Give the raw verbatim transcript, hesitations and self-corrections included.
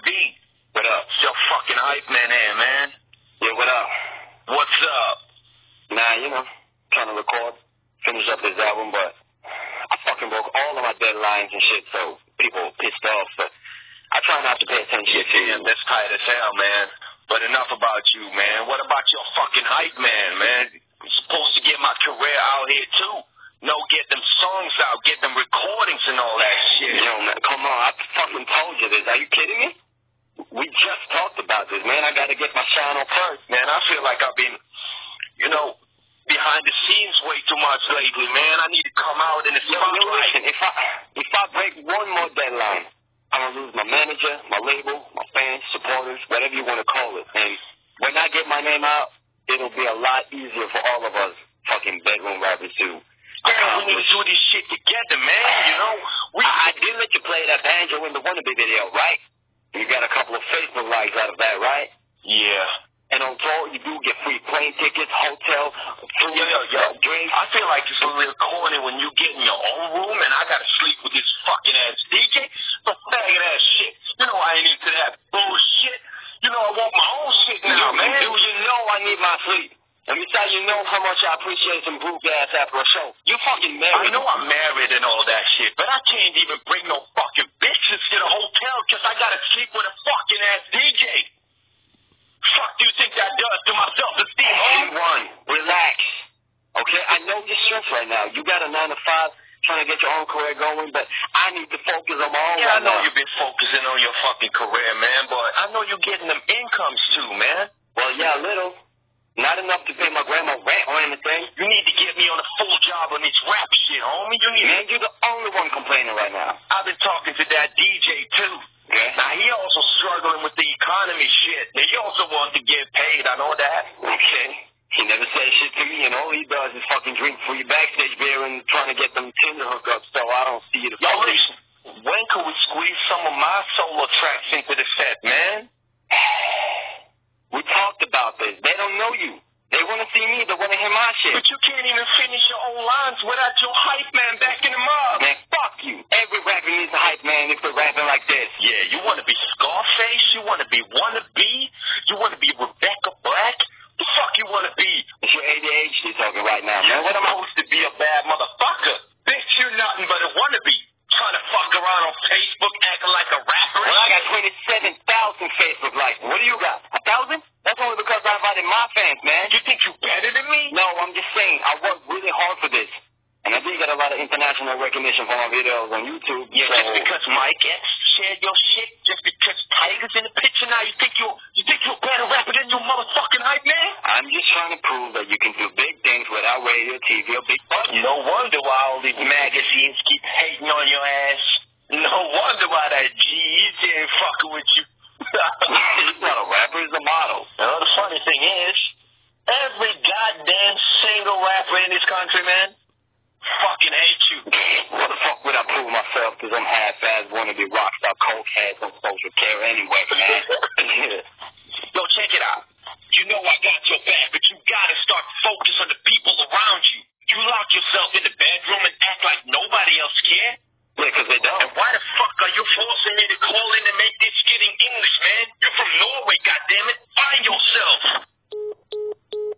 B. What up? It's your fucking hype man here, man. Yeah, what up? What's up? Nah, you know, trying to record, finish up this album, but I fucking broke all of my deadlines and shit, so people pissed off, but I try not to pay attention yeah, to you. That's tight as hell, man. But enough about you, man. What about your fucking hype man, man? I'm supposed to get my career out here, too. No, get them songs out, get them recordings and all that shit. Yo, man, come on. I fucking told you this. Are you kidding me? We just talked about this, man. I got to get my shine on first. Man, I feel like I've been, you know, behind the scenes way too much lately, man. I need to come out in the spotlight. Yo, listen, if I, if I break one more deadline, I'm going to lose my manager, my label, my fans, supporters, whatever you want to call it. And when I get my name out, it'll be a lot easier for all of us fucking bedroom rappers to accomplish. We need to do this shit together, man, you know? We, I, I did let you play that banjo in the Wannabe video, right? You got a couple of Facebook likes out of that, right? Yeah. And on tour, you do get free plane tickets, hotel, food, yo, yo, yo, drinks. I feel like it's a little corny when you get in your own room and I gotta sleep with this fucking ass D J. The faggot ass shit. You know I ain't into that bullshit. You know I want my own shit now, man. Do you know I need my sleep? Let me tell you know how much I appreciate some group gas after a show. You fucking married. I know I'm married and all that shit, but I can't even bring no fucking bitches to the hotel because I gotta sleep with a fucking ass D J. Fuck do you think that does to my self-esteem, homie? One, relax. Okay, I know you're stressed right now. You got a nine to five trying to get your own career going, but I need to focus on my own. Yeah, right I know now. You've been focusing on your fucking career, man, but I know you're getting them incomes too, man. Well, yeah, a little. Not enough to pay my grandma rent or anything. You need to get me on a full job on this rap shit, homie. You need Man, you're the only one complaining right now. I've been talking to that D J, too. Okay. Now, he also struggling with the economy shit. And he also wants to get paid. I know that. Okay. He never says shit to me, and all he does is fucking drink free backstage beer and trying to get them Tinder hookups, so I don't see it. Yo, listen. When can we squeeze some of my solo tracks into the set, man? We talked about this. They don't know you. They want to see me. They want to hear my shit. But you can't even finish your own lines without your hype man backing them up. Man, fuck you. Every rapper needs a hype man if they're rapping like this. Yeah, you want to be Scarface? You want to be Wannabe? You want to be Rebecca Black? The fuck you want to be? It's your A D H D talking right now, man. What am I supposed to be a bad motherfucker? Bitch, you're nothing but a wannabe. Trying to fuck around on Facebook acting like a rapper. Well, I got twenty-seven thousand Facebook likes. What do you got? A thousand? That's only because I invited my fans, man. You think you better than me? No, I'm just saying, I worked really hard for this. And I did get a lot of international recognition for my videos on YouTube. Yeah, so just because Mike X shared your shit, just because Tiger's in the picture now, you think you're, you think you're a better rapper than your motherfucking hype man? I'm just trying to prove that you can do big things without radio, T V, or big budget. No wonder why all these magazines keep hating on your ass. No wonder why that G E ain't fucking with you. He's not a rapper, he's a model. You know, the funny thing is, every goddamn single rapper in this country, man, fucking hate you. What the fuck would I prove myself? Because I'm half-ass wannabe rockstar cokeheads on social care anyway, man. Yo, check it out. You know I got your back, but you gotta start focusing on the people around you. You lock yourself in the bed.